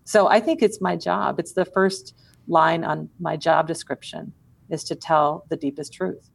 So I think it's my job. It's the first line on my job description, is to tell the deepest truth.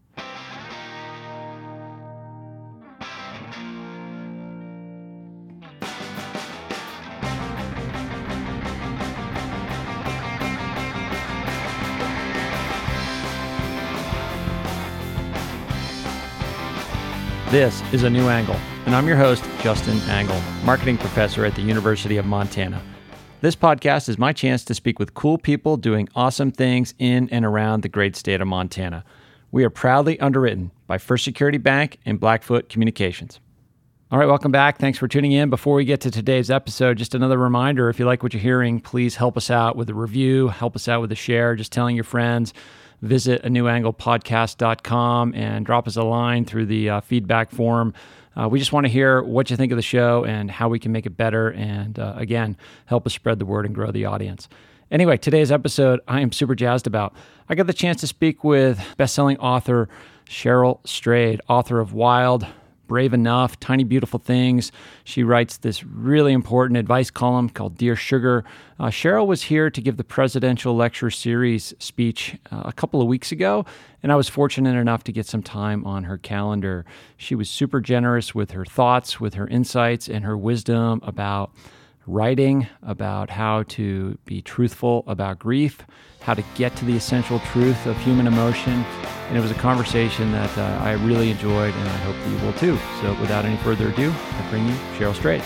This is A New Angle, and I'm your host, Justin Angle, marketing professor at the University of Montana. This podcast is my chance to speak with cool people doing awesome things in and around the great state of Montana. We are proudly underwritten by First Security Bank and Blackfoot Communications. All right, welcome back. Thanks for tuning in. Before we get to today's episode, just another reminder, if you like what you're hearing, please help us out with a review, help us out with a share, just telling your friends. Visit anewanglepodcast.com and drop us a line through the feedback form. We just want to hear what you think of the show and how we can make it better. And again, help us spread the word and grow the audience. Anyway, today's episode, I am super jazzed about. I got the chance to speak with best-selling author Cheryl Strayed, author of Wild, Brave Enough, Tiny Beautiful Things. She writes this really important advice column called Dear Sugar. Cheryl was here to give the Presidential Lecture Series speech a couple of weeks ago, and I was fortunate enough to get some time on her calendar. She was super generous with her thoughts, with her insights, and her wisdom about writing, about how to be truthful about grief, how to get to the essential truth of human emotion. And it was a conversation that I really enjoyed, and I hope that you will too. So without any further ado, I bring you Cheryl Strayed.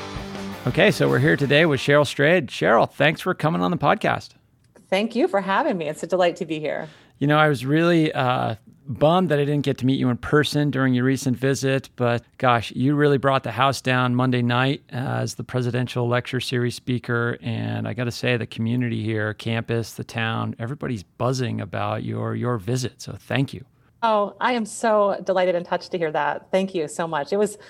Okay, so we're here today with Cheryl Strayed. Cheryl, thanks for coming on the podcast. Thank you for having me. It's a delight to be here. You know, I was really bummed that I didn't get to meet you in person during your recent visit, but gosh, you really brought the house down Monday night as the Presidential Lecture Series speaker. And I got to say, the community here, campus, the town, everybody's buzzing about your visit. So thank you. Oh, I am so delighted and touched to hear that. Thank you so much. It was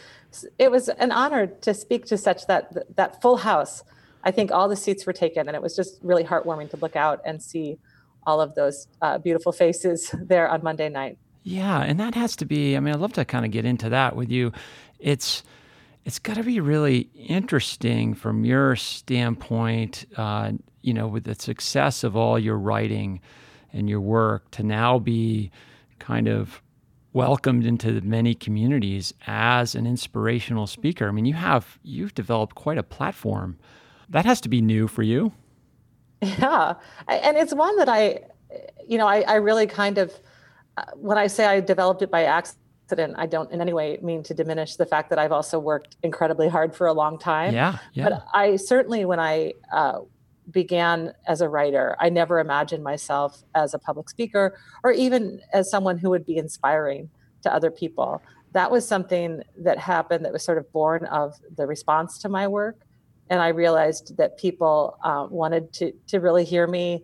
an honor to speak to such that full house. I think all the seats were taken, and it was just really heartwarming to look out and see all of those beautiful faces there on Monday night. Yeah, and that has to be, I mean, I'd love to kind of get into that with you. It's got to be really interesting from your standpoint, with the success of all your writing and your work to now be kind of welcomed into the many communities as an inspirational speaker. I mean, you've developed quite a platform. That has to be new for you. Yeah. And it's one that I really kind of, when I say I developed it by accident, I don't in any way mean to diminish the fact that I've also worked incredibly hard for a long time. Yeah. But I certainly, when I began as a writer, I never imagined myself as a public speaker or even as someone who would be inspiring to other people. That was something that happened that was sort of born of the response to my work. And I realized that people wanted to really hear me,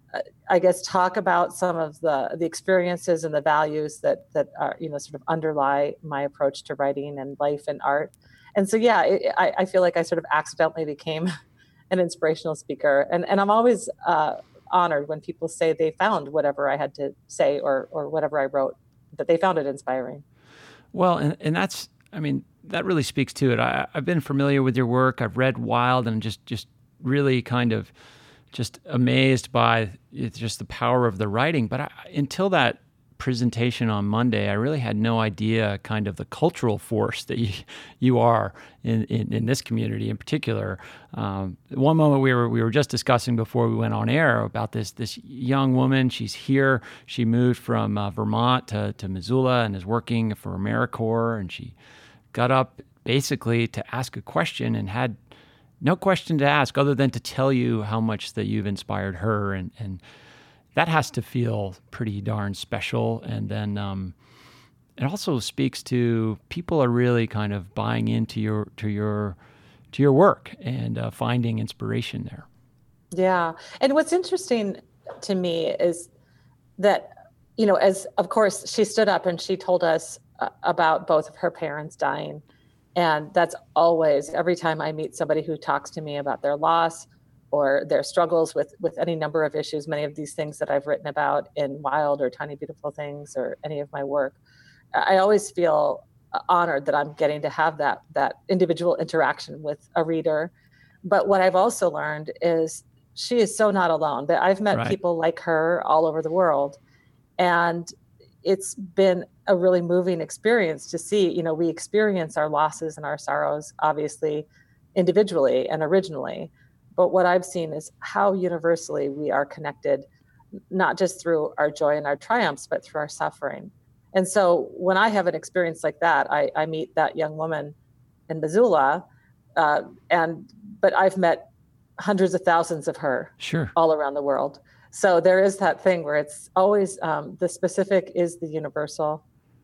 talk about some of the experiences and the values that are, sort of underlie my approach to writing and life and art. And so, yeah, I feel like I sort of accidentally became an inspirational speaker. And I'm always honored when people say they found whatever I had to say or whatever I wrote, that they found it inspiring. Well, and that's, I mean, that really speaks to it. I've been familiar with your work. I've read Wild and just really kind of just amazed by just the power of the writing. But until that presentation on Monday, I really had no idea kind of the cultural force that you are in this community in particular. One moment we were just discussing before we went on air about this young woman. She's here. She moved from Vermont to Missoula and is working for AmeriCorps, and she got up basically to ask a question and had no question to ask other than to tell you how much that you've inspired her. And that has to feel pretty darn special. And then it also speaks to people are really kind of buying into your work and finding inspiration there. Yeah. And what's interesting to me is that, as of course she stood up and she told us about both of her parents dying. And that's always, every time I meet somebody who talks to me about their loss or their struggles with any number of issues, many of these things that I've written about in Wild or Tiny Beautiful Things or any of my work, I always feel honored that I'm getting to have that individual interaction with a reader But what I've also learned is she is so not alone. That I've met Right. people like her all over the world. And it's been a really moving experience to see, we experience our losses and our sorrows, obviously, individually and originally. But what I've seen is how universally we are connected, not just through our joy and our triumphs, but through our suffering. And so when I have an experience like that, I meet that young woman in Missoula, but I've met hundreds of thousands of her Sure. all around the world. So there is that thing where it's always the specific is the universal.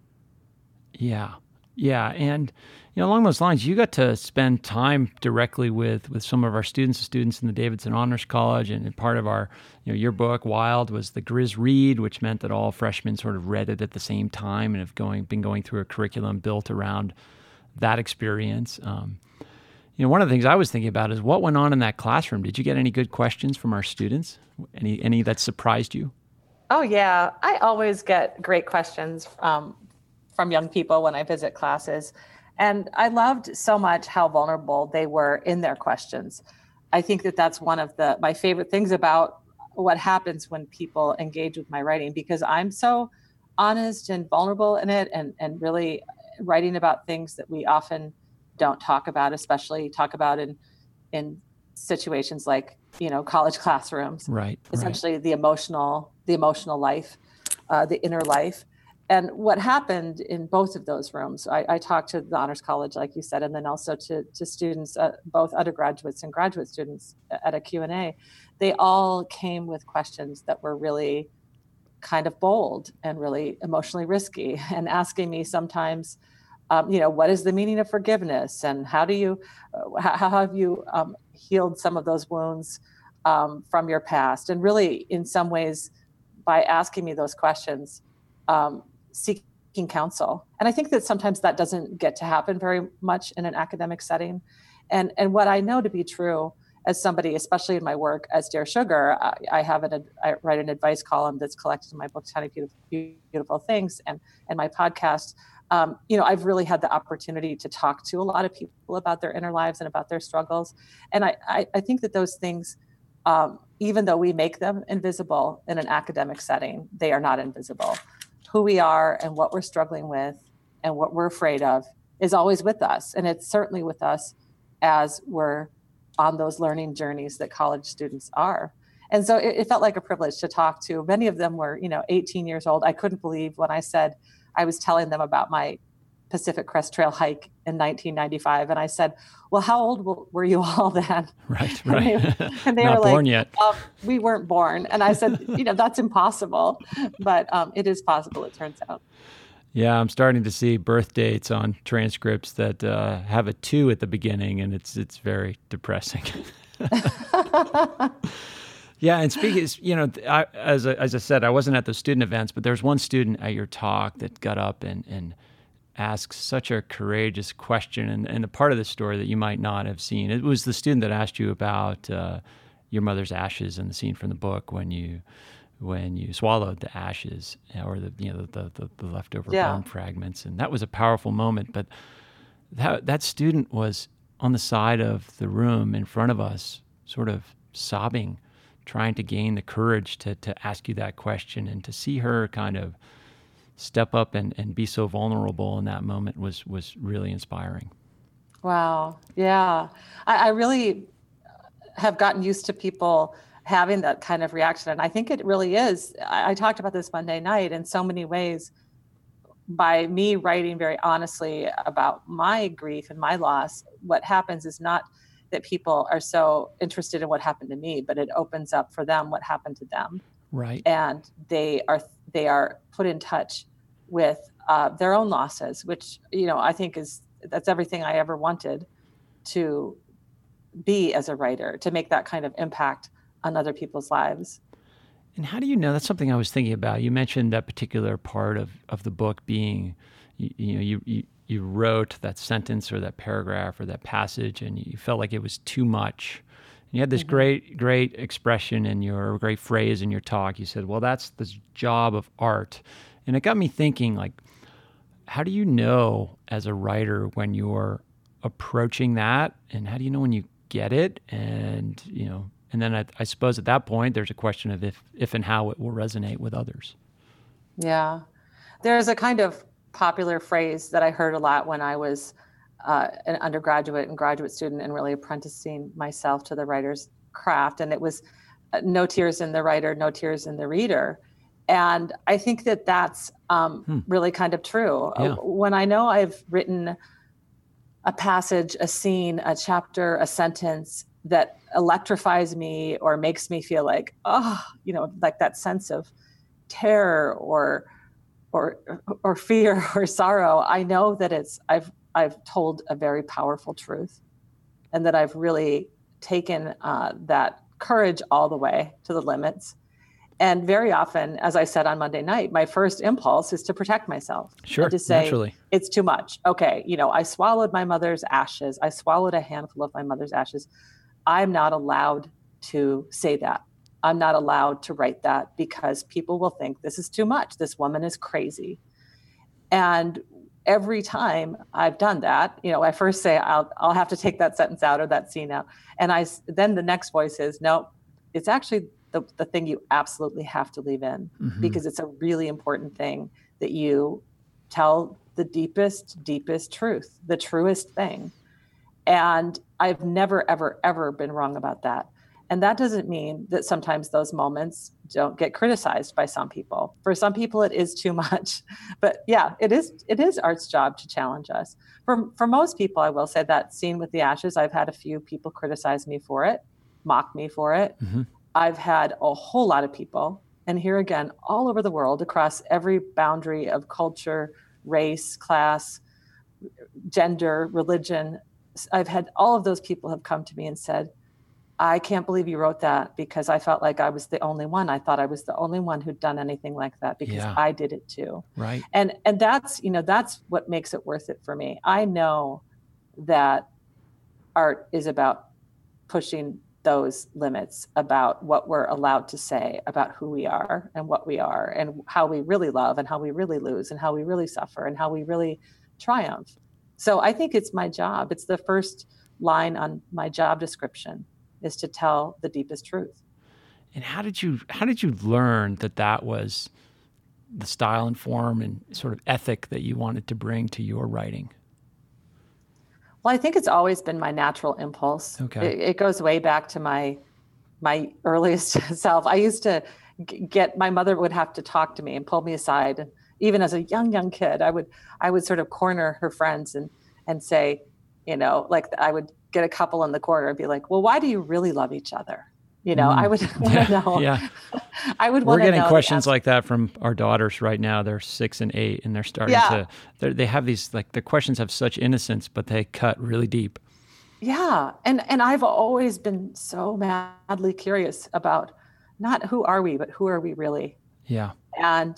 Yeah. Yeah. And, along those lines, you got to spend time directly with some of our students in the Davidson Honors College. And part of our, your book, Wild, was the Grizz Read, which meant that all freshmen sort of read it at the same time and have been going through a curriculum built around that experience. One of the things I was thinking about is what went on in that classroom. Did you get any good questions from our students? Any that surprised you? Oh, yeah. I always get great questions from young people when I visit classes. And I loved so much how vulnerable they were in their questions. I think that that's one of my favorite things about what happens when people engage with my writing, because I'm so honest and vulnerable in it, and really writing about things that we often don't talk about, especially talk about in situations like, college classrooms. Right. Essentially the emotional life, the inner life. And what happened in both of those rooms, I talked to the Honors College, like you said, and then also to students, both undergraduates and graduate students at a Q&A. They all came with questions that were really kind of bold and really emotionally risky, and asking me sometimes, what is the meaning of forgiveness, and how have you healed some of those wounds from your past? And really, in some ways, by asking me those questions, seeking counsel. And I think that sometimes that doesn't get to happen very much in an academic setting. And what I know to be true as somebody, especially in my work as Dear Sugar, I write an advice column that's collected in my book, Tiny Beautiful Things, and my podcast. I've really had the opportunity to talk to a lot of people about their inner lives and about their struggles. And I think that those things, even though we make them invisible in an academic setting, they are not invisible. Who we are and what we're struggling with and what we're afraid of is always with us. And it's certainly with us as we're on those learning journeys that college students are. And so it felt like a privilege to talk to. Many of them were, 18 years old. I couldn't believe when I said I was telling them about my Pacific Crest Trail hike in 1995. And I said, well, how old were you all then? Right. And they Not were born like, yet. We weren't born. And I said, that's impossible. But it is possible, it turns out. Yeah, I'm starting to see birth dates on transcripts that have a 2 at the beginning, and it's very depressing. Yeah, and speaking, as I said, I wasn't at the student events, but there's one student at your talk that got up and asked such a courageous question, and a part of the story that you might not have seen. It was the student that asked you about your mother's ashes and the scene from the book when you swallowed the ashes or the leftover bone fragments, and that was a powerful moment. But that student was on the side of the room in front of us, sort of sobbing, trying to gain the courage to ask you that question, and to see her kind of step up and be so vulnerable in that moment was really inspiring. Wow. Yeah. I really have gotten used to people having that kind of reaction. And I think it really is. I talked about this Monday night in so many ways. By me writing very honestly about my grief and my loss, what happens is not that people are so interested in what happened to me, but it opens up for them what happened to them. Right. And they are put in touch with their own losses, which, I think that's everything I ever wanted to be as a writer, to make that kind of impact on other people's lives. And how do you know? That's something I was thinking about. You mentioned that particular part of the book being, you wrote that sentence or that paragraph or that passage, and you felt like it was too much. And you had this great expression in your great phrase in your talk. You said, well, that's the job of art. And it got me thinking, like, how do you know as a writer when you're approaching that? And how do you know when you get it, and and then I suppose at that point there's a question of if and how it will resonate with others. Yeah, there's a kind of popular phrase that I heard a lot when I was an undergraduate and graduate student and really apprenticing myself to the writer's craft, and it was no tears in the writer, no tears in the reader. And I think that that's really kind of true. Yeah. When I know I've written a passage, a scene, a chapter, a sentence that electrifies me or makes me feel like, like that sense of terror or fear or sorrow, I know that I've told a very powerful truth, and that I've really taken that courage all the way to the limits. And very often, as I said on Monday night, my first impulse is to protect myself. Sure, and to say, naturally. It's too much. Okay, I swallowed my mother's ashes. I swallowed a handful of my mother's ashes. I'm not allowed to say that. I'm not allowed to write that because people will think this is too much. This woman is crazy. And every time I've done that, I first say, I'll have to take that sentence out or that scene out. And then the next voice is, no, it's actually the thing you absolutely have to leave in, because it's a really important thing that you tell the deepest truth, the truest thing. And I've never, ever, ever been wrong about that. And that doesn't mean that sometimes those moments don't get criticized by some people. For some people, it is too much. But yeah, it is art's job to challenge us. For most people, I will say that scene with the ashes, I've had a few people criticize me for it, mock me for it. I've had a whole lot of people, and here again, all over the world, across every boundary of culture, race, class, gender, religion. I've had all of those people have come to me and said, I can't believe you wrote that, because I felt like I was the only one. I thought I was the only one who'd done anything like that, because I did it too. Right. And that's, that's what makes it worth it for me. I know that art is about pushing those limits, about what we're allowed to say about who we are and what we are and how we really love and how we really lose and how we really suffer and how we really triumph. So I think it's my job. It's the first line on my job description, is to tell the deepest truth. And how did you learn that was the style and form and sort of ethic that you wanted to bring to your writing? Well, I think it's always been my natural impulse. Okay. It goes way back to my earliest self. I used to my mother would have to talk to me and pull me aside. And even as a young kid, I would sort of corner her friends and say, like I would get a couple in the corner and be like, well, why do you really love each other? I would want to know. Yeah. I would We're want to know. getting questions like that from our daughters right now. They're 6 and 8, and they're starting they have these, like, the questions have such innocence, but they cut really deep. Yeah. And I've always been so madly curious about not who are we, but who are we really? Yeah. And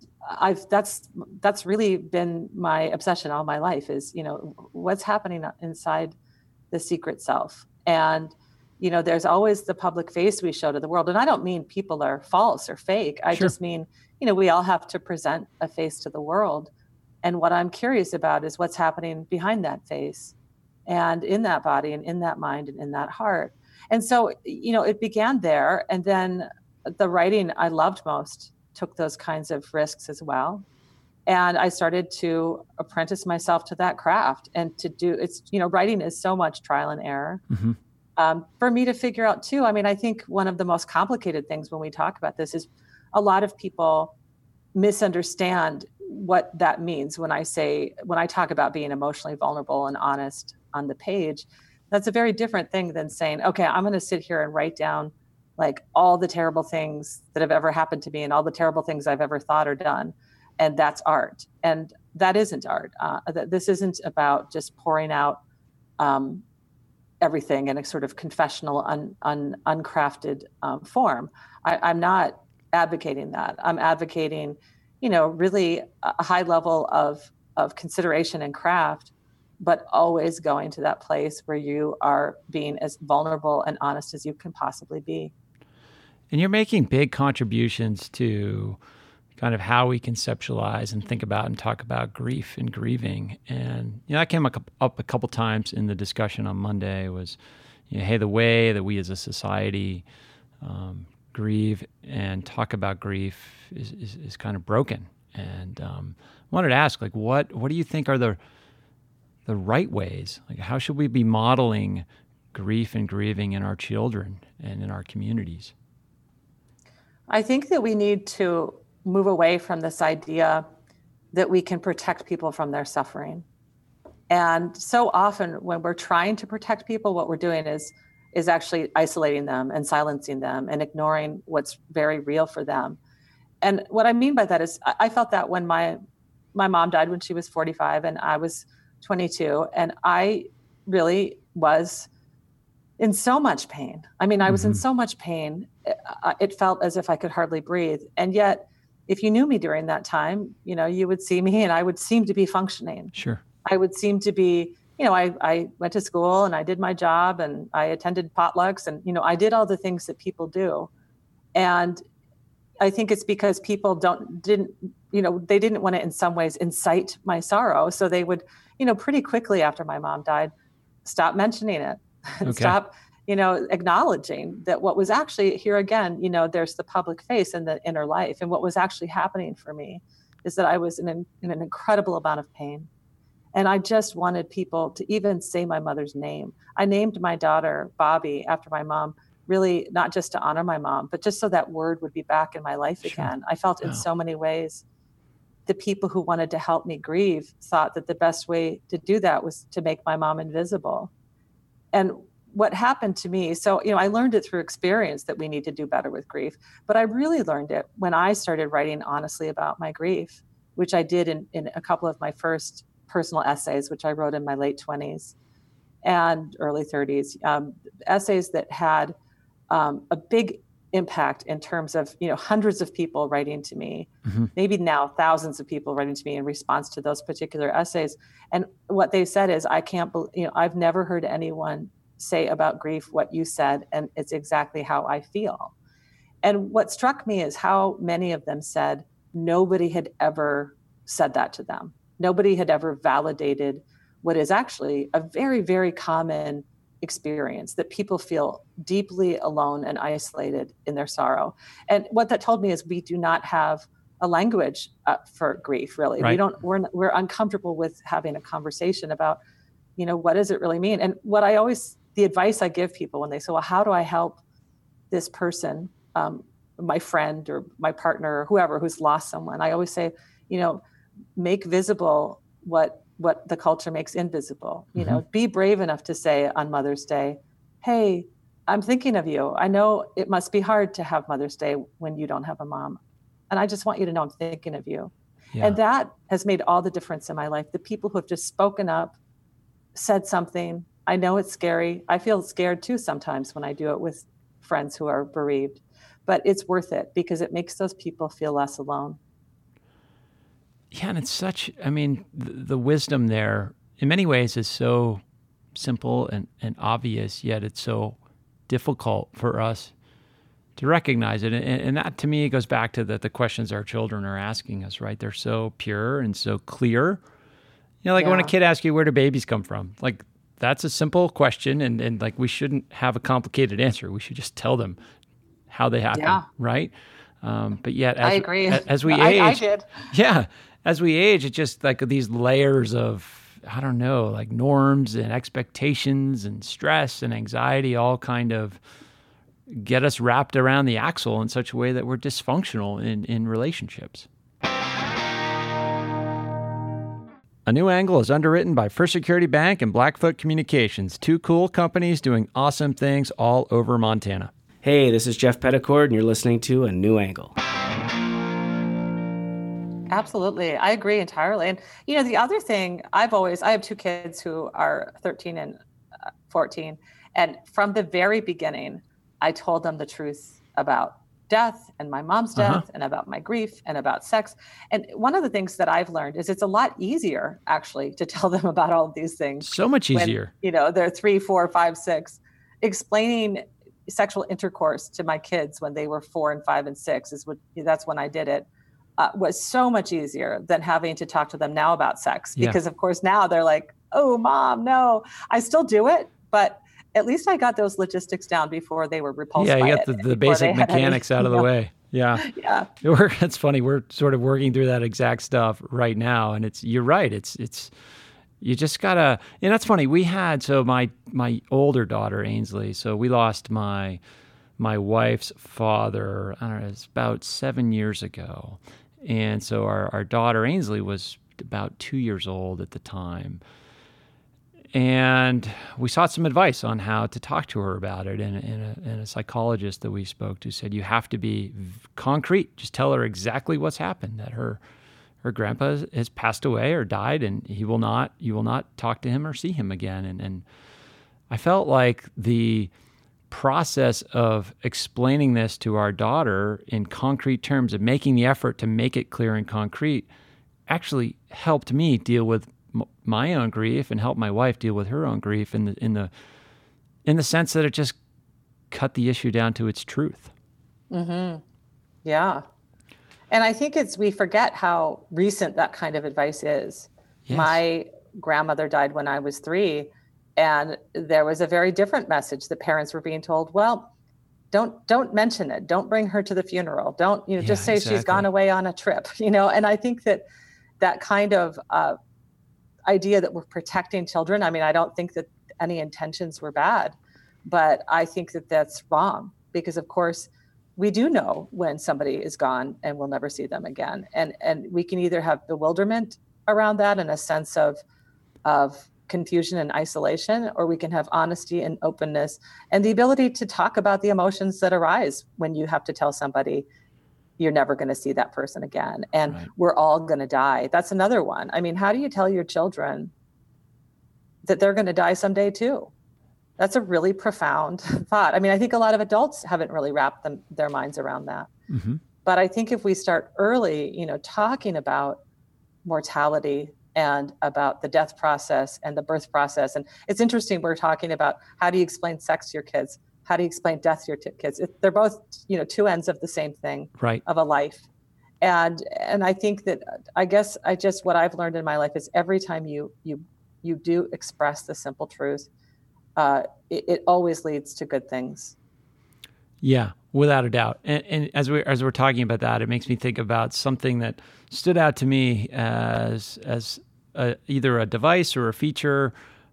that's really been my obsession all my life, is, what's happening inside the secret self. And there's always the public face we show to the world. And I don't mean people are false or fake. I just mean, we all have to present a face to the world. And what I'm curious about is what's happening behind that face and in that body and in that mind and in that heart. And so, it began there. And then the writing I loved most took those kinds of risks as well. And I started to apprentice myself to that craft and to do writing is so much trial and error. For me to figure out too. I mean, I think one of the most complicated things when we talk about this is a lot of people misunderstand what that means. When I talk about being emotionally vulnerable and honest on the page, that's a very different thing than saying, okay, I'm going to sit here and write down like all the terrible things that have ever happened to me and all the terrible things I've ever thought or done. And that's art. And that isn't art. This isn't about just pouring out everything in a sort of confessional, uncrafted form. I'm not advocating that. I'm advocating, really a high level of consideration and craft, but always going to that place where you are being as vulnerable and honest as you can possibly be. And you're making big contributions to kind of how we conceptualize and think about and talk about grief and grieving. And, that came up a couple times in the discussion on Monday was, hey, the way that we as a society grieve and talk about grief is kind of broken. And I wanted to ask, like, what do you think are the right ways? Like, how should we be modeling grief and grieving in our children and in our communities? I think that we need to move away from this idea that we can protect people from their suffering. And so often when we're trying to protect people, what we're doing is actually isolating them and silencing them and ignoring what's very real for them. And what I mean by that is I felt that when my mom died when she was 45 and I was 22, and I really was in so much pain. I mean, I was in so much pain. It felt as if I could hardly breathe. And yet, if you knew me during that time, you would see me and I would seem to be functioning. Sure. I would seem to be, I went to school and I did my job and I attended potlucks and, I did all the things that people do. And I think it's because people they didn't want to in some ways incite my sorrow. So they would, pretty quickly after my mom died, stop mentioning it, stop, acknowledging that what was actually here again, there's the public face and the inner life. And what was actually happening for me is that I was in an incredible amount of pain. And I just wanted people to even say my mother's name. I named my daughter Bobby after my mom, really not just to honor my mom, but just so that word would be back in my life again. I felt in so many ways the people who wanted to help me grieve thought that the best way to do that was to make my mom invisible. And what happened to me, so, I learned it through experience that we need to do better with grief, but I really learned it when I started writing honestly about my grief, which I did in a couple of my first personal essays, which I wrote in my late 20s and early 30s, essays that had a big impact in terms of, hundreds of people writing to me, maybe now thousands of people writing to me in response to those particular essays. And what they said is, I can't believe, I've never heard anyone say about grief what you said, and it's exactly how I feel. And what struck me is how many of them said nobody had ever said that to them. Nobody had ever validated what is actually a very, very common experience, that people feel deeply alone and isolated in their sorrow. And what that told me is we do not have a language for grief, really. Right. We're uncomfortable with having a conversation about, what does it really mean? And the advice I give people when they say, well, how do I help this person, my friend or my partner or whoever who's lost someone? I always say, make visible what the culture makes invisible. Be brave enough to say on Mother's Day, hey, I'm thinking of you. I know it must be hard to have Mother's Day when you don't have a mom. And I just want you to know I'm thinking of you. Yeah. And that has made all the difference in my life. The people who have just spoken up, said something. I know it's scary. I feel scared too sometimes when I do it with friends who are bereaved, but it's worth it because it makes those people feel less alone. Yeah, and it's the wisdom there in many ways is so simple and obvious, yet it's so difficult for us to recognize it. And that, to me, goes back to the questions our children are asking us, right? They're so pure and so clear. When a kid asks you, where do babies come from? Like, that's a simple question, and like, we shouldn't have a complicated answer. We should just tell them how they happen, right? But yet, I agree. As we age, I did. Yeah. As we age, it's just like these layers of, I don't know, like norms and expectations and stress and anxiety all kind of get us wrapped around the axle in such a way that we're dysfunctional in relationships. A New Angle is underwritten by First Security Bank and Blackfoot Communications, two cool companies doing awesome things all over Montana. Hey, this is Jeff Petticord, and you're listening to A New Angle. Absolutely. I agree entirely. And, the other thing I have two kids who are 13 and 14. And from the very beginning, I told them the truth about death and my mom's death and about my grief and about sex. And one of the things that I've learned is it's a lot easier actually to tell them about all of these things. So much easier. When, they're 3, 4, 5, 6. Explaining sexual intercourse to my kids when they were 4 and 5 and 6 that's when I did it. Was so much easier than having to talk to them now about sex, because of course now they're like, oh, Mom, no. I still do it, but at least I got those logistics down before they were repulsed by it. Yeah, you got the basic mechanics out of the way. Yeah. Yeah. It's funny. We're sort of working through that exact stuff right now. And you're right. It's, you just gotta, and that's funny. We had, so my older daughter, Ainsley, so we lost my wife's father, I don't know, it's about 7 years ago. And so our daughter, Ainsley, was about 2 years old at the time. And we sought some advice on how to talk to her about it. And a psychologist that we spoke to said, you have to be concrete. Just tell her exactly what's happened, that her grandpa has passed away or died, and you will not talk to him or see him again. And I felt like the process of explaining this to our daughter in concrete terms, of making the effort to make it clear and concrete, actually helped me deal with my own grief and help my wife deal with her own grief in the sense that it just cut the issue down to its truth. Mm-hmm. Yeah. And I think we forget how recent that kind of advice is. Yes. My grandmother died when I was 3, and there was a very different message. The parents were being told, well, don't mention it. Don't bring her to the funeral. Don't, just say exactly. She's gone away on a trip, and I think that kind of, idea that we're protecting children. I mean, I don't think that any intentions were bad, but I think that that's wrong, because of course we do know when somebody is gone and we'll never see them again. And we can either have bewilderment around that and a sense of confusion and isolation, or we can have honesty and openness and the ability to talk about the emotions that arise when you have to tell somebody you're never going to see that person again. And right. We're all going to die. That's another one. I mean, how do you tell your children that they're going to die someday too? That's a really profound thought. I mean, I think a lot of adults haven't really wrapped their minds around that. Mm-hmm. But I think if we start early, talking about mortality and about the death process and the birth process. And it's interesting, we're talking about how do you explain sex to your kids? How do you explain death to your kids? They're both, two ends of the same thing, right. Of a life. And I think that, what I've learned in my life is every time you do express the simple truth, it always leads to good things. Yeah, without a doubt. And as we're talking about that, it makes me think about something that stood out to me as either a device or a feature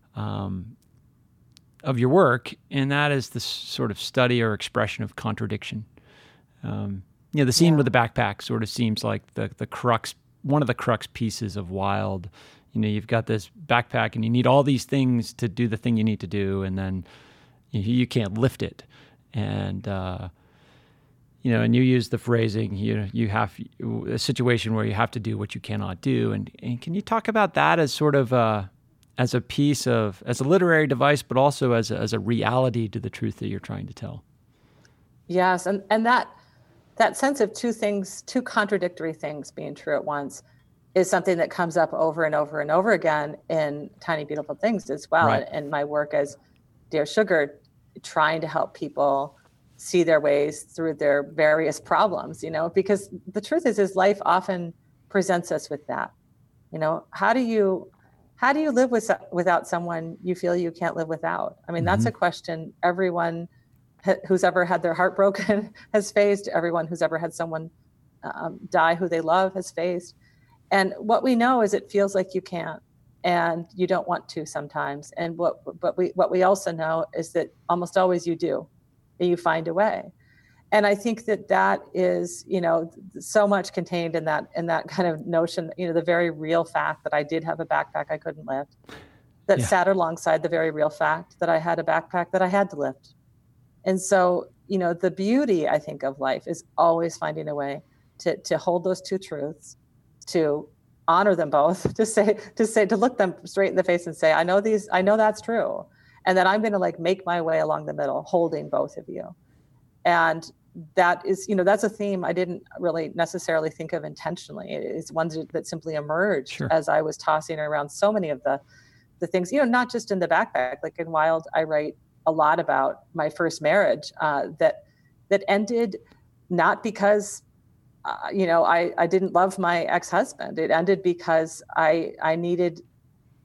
of your work, and that is this sort of study or expression of contradiction. The scene with the backpack sort of seems like the crux, one of the crux pieces of Wild. You've got this backpack and you need all these things to do the thing you need to do, and then you can't lift it. And and you use the phrasing, you have a situation where you have to do what you cannot do. And can you talk about that as sort of as a literary device, but also as a reality to the truth that you're trying to tell? Yes, and that sense of two contradictory things being true at once is something that comes up over and over and over again in Tiny Beautiful Things as well. Right. And my work as Dear Sugar, trying to help people see their ways through their various problems, because the truth is life often presents us with that. How do you live without someone you feel you can't live without? I mean, mm-hmm. That's a question everyone who's ever had their heart broken has faced. Everyone who's ever had someone die who they love has faced. And what we know is it feels like you can't, and you don't want to sometimes. And what we also know is that almost always you do, and you find a way. And I think that is, so much contained in that kind of notion, the very real fact that I did have a backpack I couldn't lift, that sat alongside the very real fact that I had a backpack that I had to lift. And so, the beauty, I think, of life is always finding a way to hold those two truths, to honor them both, to look them straight in the face and say, I know that's true. And then I'm going to make my way along the middle, holding both of you. And that is, that's a theme I didn't really necessarily think of intentionally. It's one that simply emerged as I was tossing around so many of the things, not just in the backpack. Like in Wild, I write a lot about my first marriage that ended not because I didn't love my ex-husband. It ended because I needed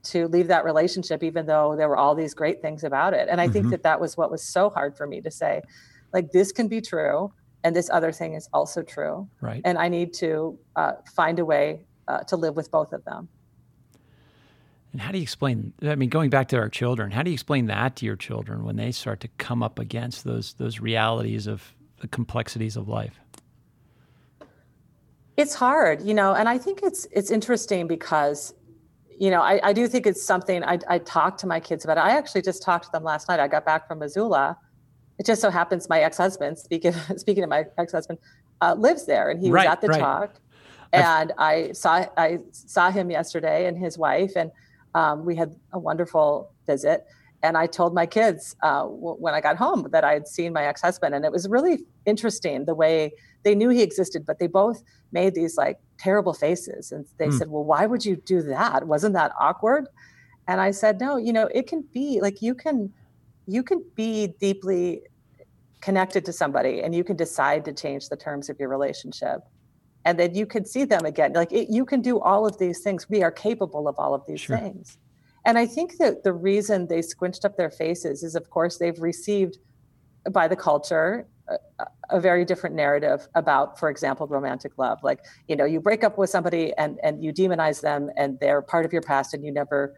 to leave that relationship, even though there were all these great things about it. And I think that was what was so hard for me to say, like, this can be true, and this other thing is also true. Right. And I need to find a way to live with both of them. And how do you explain, I mean, going back to our children, how do you explain that to your children when they start to come up against those realities of the complexities of life? It's hard, and I think it's interesting because, I do think it's something I talk to my kids about. I actually just talked to them last night. I got back from Missoula. It just so happens my ex-husband, speaking of my ex-husband, lives there, and he was at the talk. And I saw him yesterday and his wife, and we had a wonderful visit. And I told my kids when I got home that I had seen my ex-husband, and it was really interesting the way they knew he existed, but they both made these like terrible faces. And they said, well, why would you do that? Wasn't that awkward? And I said, no, it can be like, you can be deeply connected to somebody, and you can decide to change the terms of your relationship. And then you can see them again. Like you can do all of these things. We are capable of all of these things. And I think that the reason they squinched up their faces is, of course, they've received by the culture a very different narrative about, for example, romantic love. Like, you break up with somebody and you demonize them, and they're part of your past, and you never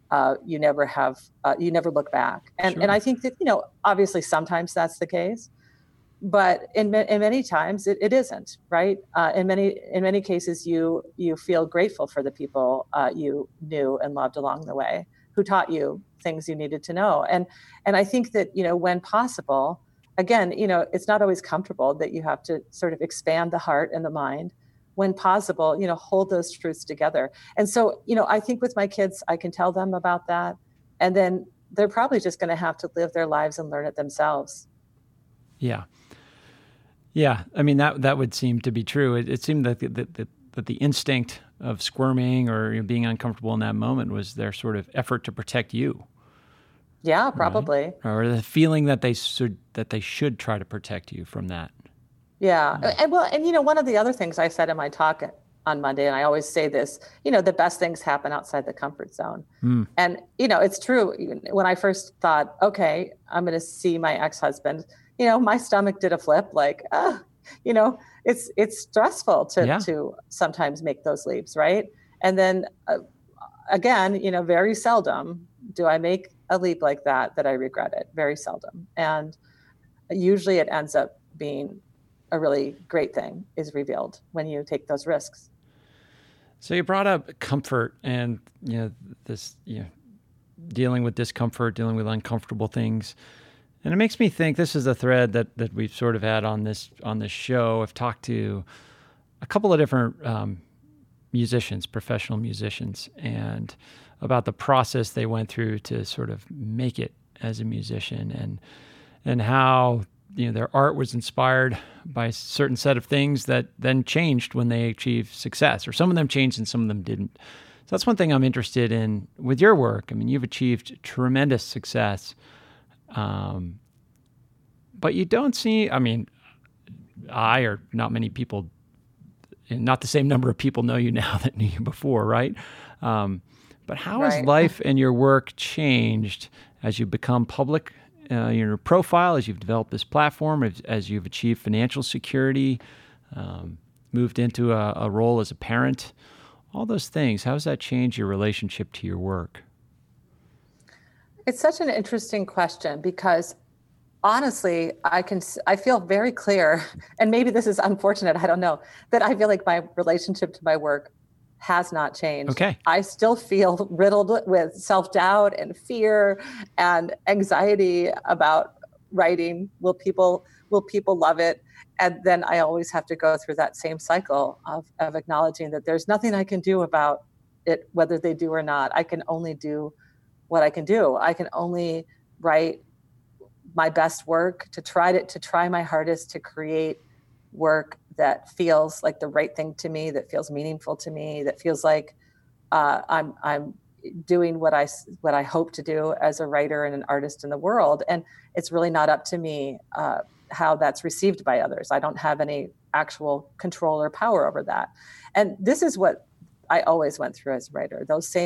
look back. And I think that, obviously sometimes that's the case, but in many times it isn't, right? In many cases, you feel grateful for the people you knew and loved along the way, who taught you things you needed to know. And I think that, when possible, again, it's not always comfortable, that you have to sort of expand the heart and the mind. When possible, hold those truths together. And so, I think with my kids, I can tell them about that. And then they're probably just going to have to live their lives and learn it themselves. Yeah. Yeah. I mean, that would seem to be true. It seemed that the instinct of squirming or being uncomfortable in that moment was their sort of effort to protect you. Yeah, probably. Right? Or the feeling that they should try to protect you from that. Yeah. And one of the other things I said in my talk on Monday, and I always say this, the best things happen outside the comfort zone. And, it's true. When I first thought, okay, I'm going to see my ex-husband, my stomach did a flip, like, it's stressful to sometimes make those leaps. Right. And then again, very seldom do I make a leap like that I regret it. Very seldom. And usually it ends up being a really great thing is revealed when you take those risks. So you brought up comfort and, this, dealing with discomfort, dealing with uncomfortable things. And it makes me think, this is a thread that we've sort of had on this show. I've talked to a couple of different musicians, professional musicians, and about the process they went through to sort of make it as a musician, and how their art was inspired by a certain set of things that then changed when they achieved success, or some of them changed and some of them didn't. So that's one thing I'm interested in with your work. I mean, you've achieved tremendous success, but you don't see, or not many people, not the same number of people know you now that knew you before, right? But how has life and your work changed as you become public, your profile, as you've developed this platform, as you've achieved financial security, moved into a role as a parent, all those things? How has that changed your relationship to your work? It's such an interesting question because honestly, I feel very clear, and maybe this is unfortunate, I don't know, that I feel like my relationship to my work has not changed. Okay. I still feel riddled with self-doubt and fear and anxiety about writing. Will people love it? And then I always have to go through that same cycle of acknowledging that there's nothing I can do about it, whether they do or not. I can only do what I can do. I can only write my best work, to try my hardest to create work that feels like the right thing to me, that feels meaningful to me, that feels like I'm doing what I hope to do as a writer and an artist in the world. And it's really not up to me how that's received by others. I don't have any actual control or power over that. And this is what I always went through as a writer. Those same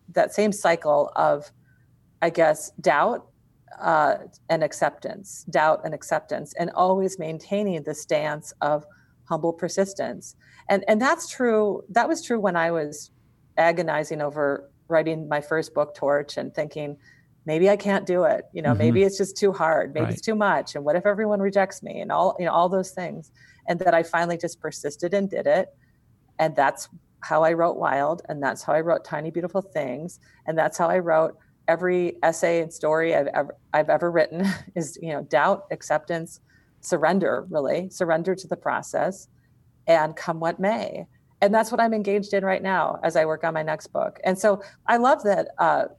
that same cycle of, I guess, doubt and acceptance, and always maintaining the stance of humble persistence. And that's true. That was true when I was agonizing over writing my first book, Torch, and thinking, maybe I can't do it. Maybe it's just too hard. Maybe it's too much. And what if everyone rejects me, and all those things. And that I finally just persisted and did it. And that's how I wrote Wild. And that's how I wrote Tiny Beautiful Things. And that's how I wrote every essay and story I've ever written is, doubt, acceptance, surrender to the process, and come what may. And that's what I'm engaged in right now as I work on my next book. And so I love that.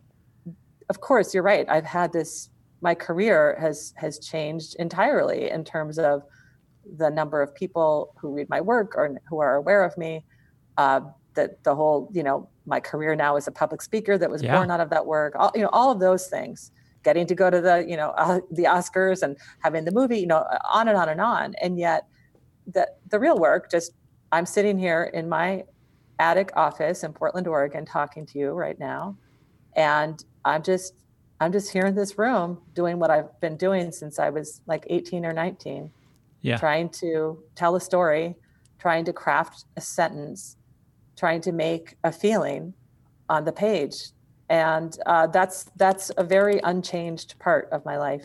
Of course, you're right. I've had my career has changed entirely in terms of the number of people who read my work or who are aware of me. That the whole, my career now as a public speaker that was born out of that work, all of those things, getting to go to the Oscars and having the movie, on and on and on. And yet the real work, I'm sitting here in my attic office in Portland, Oregon, talking to you right now. And I'm just here in this room doing what I've been doing since I was like 18 or 19, trying to tell a story, trying to craft a sentence, trying to make a feeling on the page. And that's a very unchanged part of my life.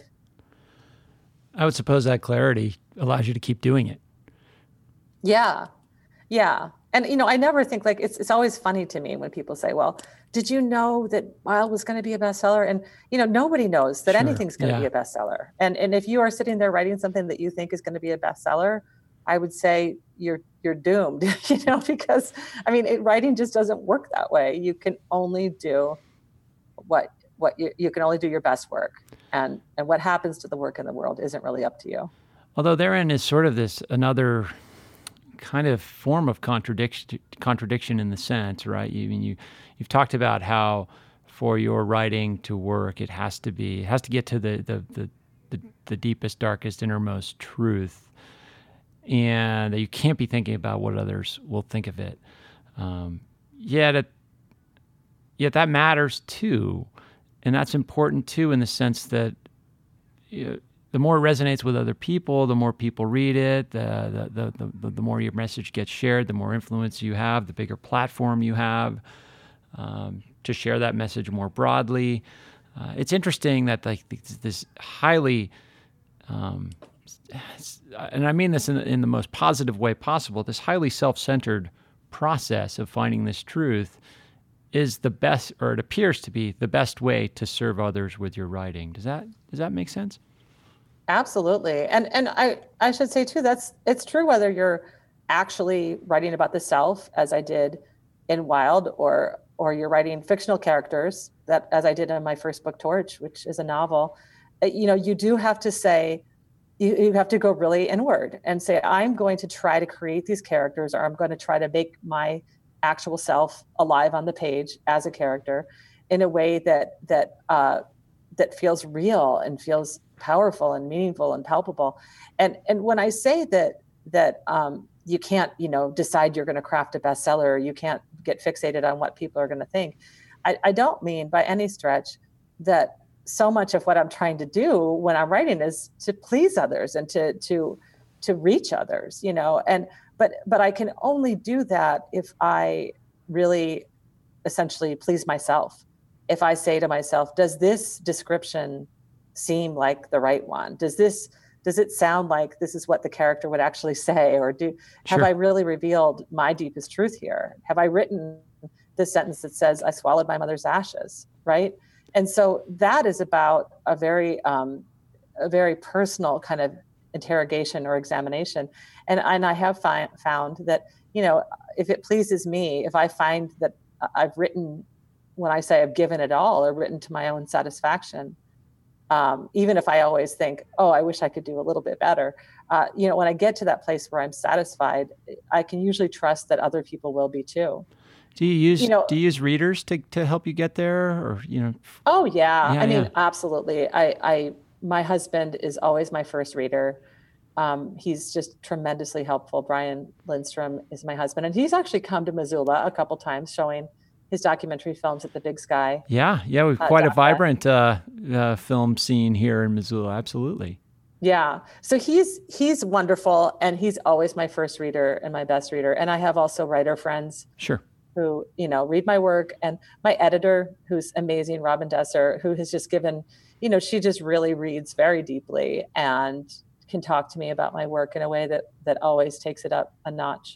I would suppose that clarity allows you to keep doing it. Yeah. And, I never think, like, it's always funny to me when people say, well, did you know that Wild was going to be a bestseller? And, nobody knows that anything's going to be a bestseller. And if you are sitting there writing something that you think is going to be a bestseller, I would say you're doomed, because writing just doesn't work that way. You can only do what you can only do your best work, and what happens to the work in the world isn't really up to you. Although therein is sort of another kind of form of contradiction in the sense, right? You've talked about how for your writing to work, it has to get to the deepest, darkest, innermost truth. And you can't be thinking about what others will think of it. Yet that matters too, and that's important too in the sense that the more it resonates with other people, the more people read it, the more your message gets shared, the more influence you have, the bigger platform you have to share that message more broadly. It's interesting that this highly and I mean this in the most positive way possible, this highly self-centered process of finding this truth is the best, or it appears to be the best way to serve others with your writing. Does that make sense? Absolutely. And I should say too, it's true whether you're actually writing about the self, as I did in Wild, or you're writing fictional characters, that as I did in my first book, Torch, which is a novel. You do have to say, you have to go really inward and say, I'm going to try to create these characters, or I'm going to try to make my actual self alive on the page as a character in a way that feels real and feels powerful and meaningful and palpable. And when I say that you can't, decide you're going to craft a bestseller, or you can't get fixated on what people are going to think, I don't mean by any stretch that so much of what I'm trying to do when I'm writing is to please others and to reach others, but I can only do that if I really essentially please myself. If I say to myself, does this description seem like the right one? Does it sound like this is what the character would actually say? Or have I really revealed my deepest truth here? Have I written the sentence that says, I swallowed my mother's ashes, right? And so that is about a very personal kind of interrogation or examination. And I have found that, if it pleases me, if I find that I've written, when I say I've given it all or written to my own satisfaction, even if I always think, oh, I wish I could do a little bit better, when I get to that place where I'm satisfied, I can usually trust that other people will be too. Do you use readers to help you get there, or Oh yeah, absolutely. My husband is always my first reader. He's just tremendously helpful. Brian Lindstrom is my husband, and he's actually come to Missoula a couple times showing his documentary films at the Big Sky. Yeah, we've quite a vibrant film scene here in Missoula. Absolutely. Yeah. So he's wonderful, and he's always my first reader and my best reader. And I have also writer friends. Sure. Who, read my work, and my editor, who's amazing, Robin Desser, who has just given, she just really reads very deeply and can talk to me about my work in a way that always takes it up a notch.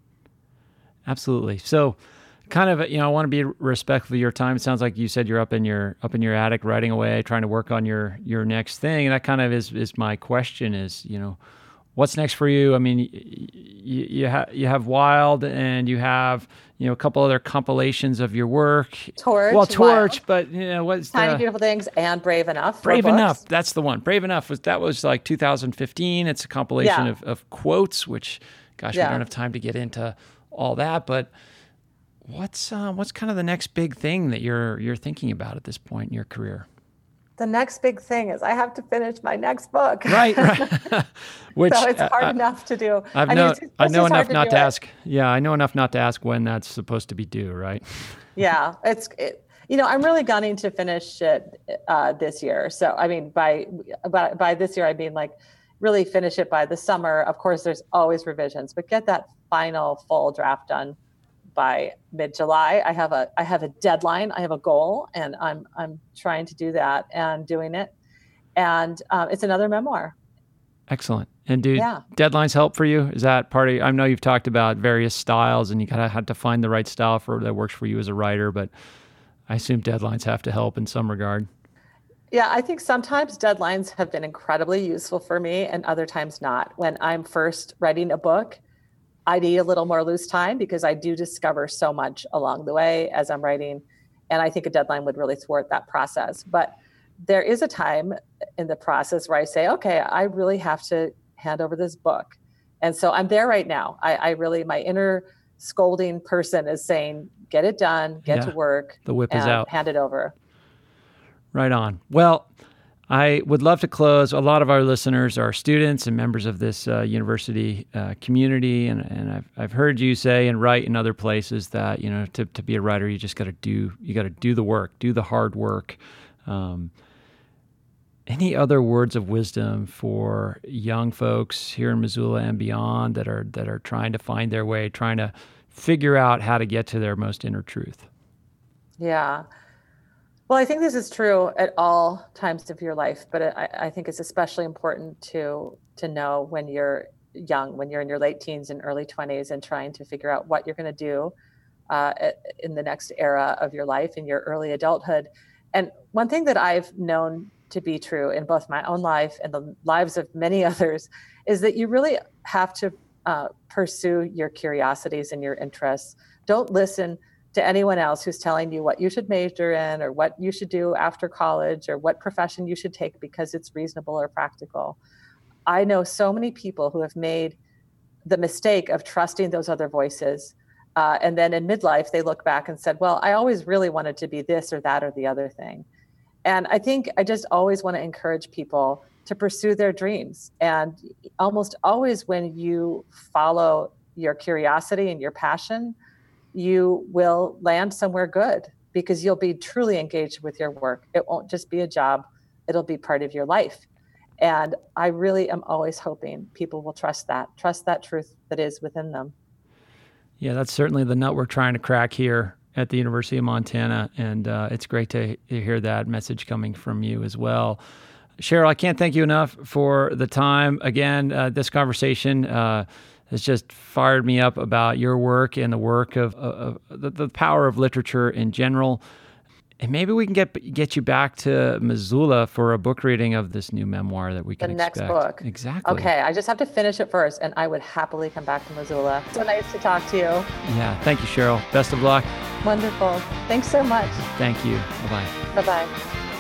Absolutely. So kind of, I want to be respectful of your time. It sounds like you said you're up in your attic writing away, trying to work on your next thing. And that kind of is my question is, what's next for you? I mean, you have Wild, and you have, a couple other compilations of your work. Torch. Well, Torch, Wild. But what's Tiny Beautiful Things and Brave Enough. Brave Enough. That's the one. Brave Enough was like 2015. It's a compilation of quotes, which, gosh, we don't have time to get into all that. But what's kind of the next big thing that you're thinking about at this point in your career? The next big thing is I have to finish my next book. Right. Which, so it's hard enough to do. I know enough not to ask. Yeah, I know enough not to ask when that's supposed to be due, right? Yeah, I'm really gunning to finish it this year. So I mean, by this year, I mean like really finish it by the summer. Of course, there's always revisions, but get that final full draft done by mid-July. I have a deadline. I have a goal, and I'm trying to do that and doing it. And it's another memoir. Excellent. And do deadlines help for you? Is that part of? I know you've talked about various styles, and you kind of had to find the right style that works for you as a writer. But I assume deadlines have to help in some regard. Yeah, I think sometimes deadlines have been incredibly useful for me, and other times not. When I'm first writing a book, I need a little more loose time because I do discover so much along the way as I'm writing. And I think a deadline would really thwart that process. But there is a time in the process where I say, okay, I really have to hand over this book. And so I'm there right now. I really, my inner scolding person is saying, get it done, get to work. The whip is out. Hand it over. Right on. Well, I would love to close. A lot of our listeners are students and members of this university community, and I've heard you say and write in other places that to be a writer you just got to do the work, do the hard work. Any other words of wisdom for young folks here in Missoula and beyond that are trying to find their way, trying to figure out how to get to their most inner truth? Yeah. Well, I think this is true at all times of your life, but I think it's especially important to know when you're young, when you're in your late teens and early 20s and trying to figure out what you're going to do in the next era of your life, in your early adulthood. And one thing that I've known to be true in both my own life and the lives of many others is that you really have to pursue your curiosities and your interests. Don't listen to anyone else who's telling you what you should major in or what you should do after college or what profession you should take because it's reasonable or practical. I know so many people who have made the mistake of trusting those other voices. And then in midlife, they look back and said, well, I always really wanted to be this or that or the other thing. And I think I just always want to encourage people to pursue their dreams. And almost always when you follow your curiosity and your passion, you will land somewhere good because you'll be truly engaged with your work. It won't just be a job. It'll be part of your life. And I really am always hoping people will trust that truth that is within them. Yeah, that's certainly the nut we're trying to crack here at the University of Montana. And it's great to hear that message coming from you as well. Cheryl, I can't thank you enough for the time. Again, this conversation has just fired me up about your work and the work of the power of literature in general. And maybe we can get you back to Missoula for a book reading of this new memoir that we can expect. The next book. Exactly. Okay, I just have to finish it first, and I would happily come back to Missoula. So nice to talk to you. Yeah, thank you, Cheryl. Best of luck. Wonderful. Thanks so much. Thank you. Bye-bye. Bye-bye.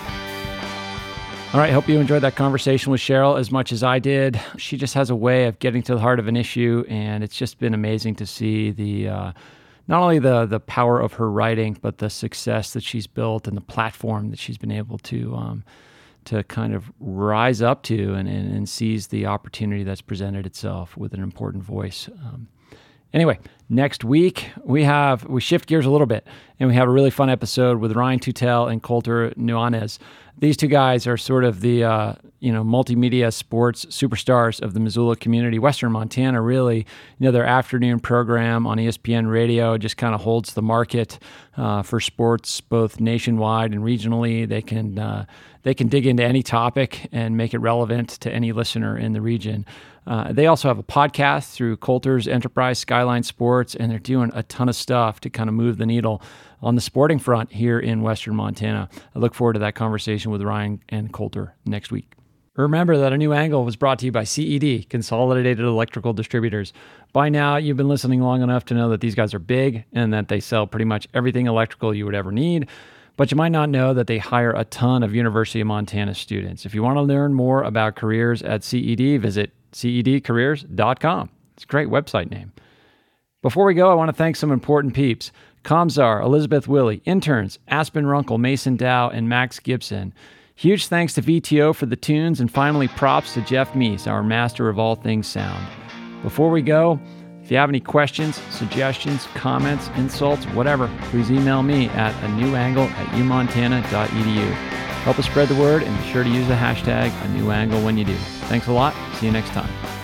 All right, hope you enjoyed that conversation with Cheryl as much as I did. She just has a way of getting to the heart of an issue, and it's just been amazing to see not only the power of her writing, but the success that she's built and the platform that she's been able to kind of rise up to and seize the opportunity that's presented itself with an important voice. Anyway, next week we shift gears a little bit, and we have a really fun episode with Ryan Tutel and Colter Nuanez. These two guys are sort of the multimedia sports superstars of the Missoula community, Western Montana. Really, their afternoon program on ESPN Radio just kind of holds the market for sports, both nationwide and regionally. They can dig into any topic and make it relevant to any listener in the region. They also have a podcast through Colter's enterprise, Skyline Sports, and they're doing a ton of stuff to kind of move the needle on the sporting front here in Western Montana. I look forward to that conversation with Ryan and Colter next week. Remember that A New Angle was brought to you by CED, Consolidated Electrical Distributors. By now, you've been listening long enough to know that these guys are big and that they sell pretty much everything electrical you would ever need. But you might not know that they hire a ton of University of Montana students. If you want to learn more about careers at CED, visit cedcareers.com. It's a great website name. Before we go, I want to thank some important peeps. Comzar, Elizabeth Willie, interns, Aspen Runkle, Mason Dow, and Max Gibson. Huge thanks to VTO for the tunes, and finally props to Jeff Meese, our master of all things sound. Before we go, if you have any questions, suggestions, comments, insults, whatever, please email me at anewangle@umontana.edu. Help us spread the word, and be sure to use the hashtag #anewangle when you do. Thanks a lot. See you next time.